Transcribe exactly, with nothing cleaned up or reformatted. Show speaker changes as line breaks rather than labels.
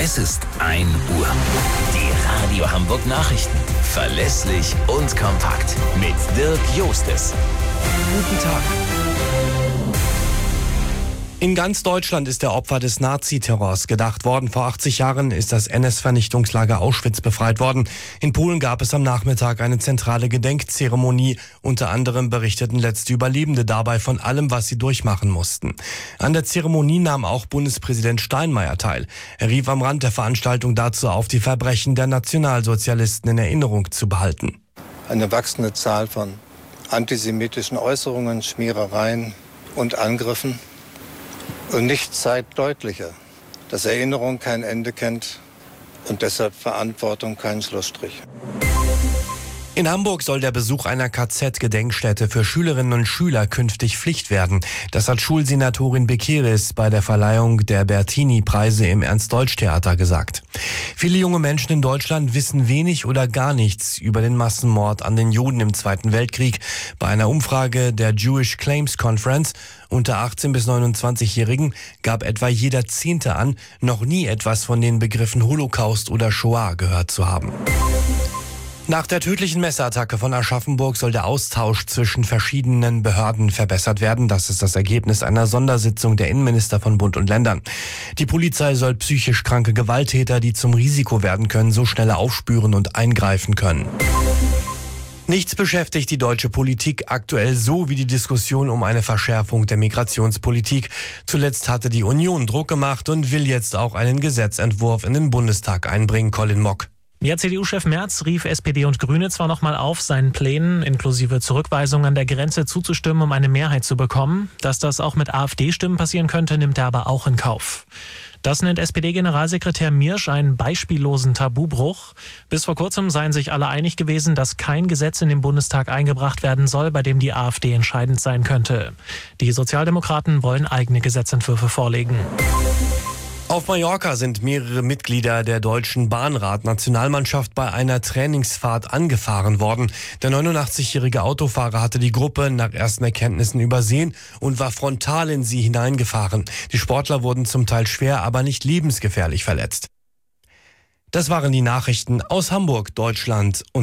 Es ist ein Uhr. Die Radio Hamburg Nachrichten. Verlässlich und kompakt. Mit Dirk Jostes. Guten Tag.
In ganz Deutschland ist der Opfer des Naziterrors gedacht worden. Vor achtzig Jahren ist das N S-Vernichtungslager Auschwitz befreit worden. In Polen gab es am Nachmittag eine zentrale Gedenkzeremonie. Unter anderem berichteten letzte Überlebende dabei von allem, was sie durchmachen mussten. An der Zeremonie nahm auch Bundespräsident Steinmeier teil. Er rief am Rand der Veranstaltung dazu auf, die Verbrechen der Nationalsozialisten in Erinnerung zu behalten.
Eine wachsende Zahl von antisemitischen Äußerungen, Schmierereien und Angriffen. Und nichts zeigt deutlicher, dass Erinnerung kein Ende kennt und deshalb Verantwortung keinen Schlussstrich.
In Hamburg soll der Besuch einer K Z-Gedenkstätte für Schülerinnen und Schüler künftig Pflicht werden. Das hat Schulsenatorin Bekeres bei der Verleihung der Bertini-Preise im Ernst-Deutsch-Theater gesagt. Viele junge Menschen in Deutschland wissen wenig oder gar nichts über den Massenmord an den Juden im Zweiten Weltkrieg. Bei einer Umfrage der Jewish Claims Conference unter achtzehn- bis neunundzwanzigjährigen gab etwa jeder Zehnte an, noch nie etwas von den Begriffen Holocaust oder Shoah gehört zu haben. Nach der tödlichen Messerattacke von Aschaffenburg soll der Austausch zwischen verschiedenen Behörden verbessert werden. Das ist das Ergebnis einer Sondersitzung der Innenminister von Bund und Ländern. Die Polizei soll psychisch kranke Gewalttäter, die zum Risiko werden können, so schneller aufspüren und eingreifen können. Nichts beschäftigt die deutsche Politik aktuell so wie die Diskussion um eine Verschärfung der Migrationspolitik. Zuletzt hatte die Union Druck gemacht und will jetzt auch einen Gesetzentwurf in den Bundestag einbringen. Colin Mock.
Ja, C D U-Chef Merz rief S P D und Grüne zwar noch mal auf, seinen Plänen inklusive Zurückweisung an der Grenze zuzustimmen, um eine Mehrheit zu bekommen. Dass das auch mit AfD-Stimmen passieren könnte, nimmt er aber auch in Kauf. Das nennt S P D-Generalsekretär Miersch einen beispiellosen Tabubruch. Bis vor kurzem seien sich alle einig gewesen, dass kein Gesetz in den Bundestag eingebracht werden soll, bei dem die AfD entscheidend sein könnte. Die Sozialdemokraten wollen eigene Gesetzentwürfe vorlegen.
Auf Mallorca sind mehrere Mitglieder der deutschen Bahnrad-Nationalmannschaft bei einer Trainingsfahrt angefahren worden. Der neunundachtzigjährige Autofahrer hatte die Gruppe nach ersten Erkenntnissen übersehen und war frontal in sie hineingefahren. Die Sportler wurden zum Teil schwer, aber nicht lebensgefährlich verletzt. Das waren die Nachrichten aus Hamburg, Deutschland und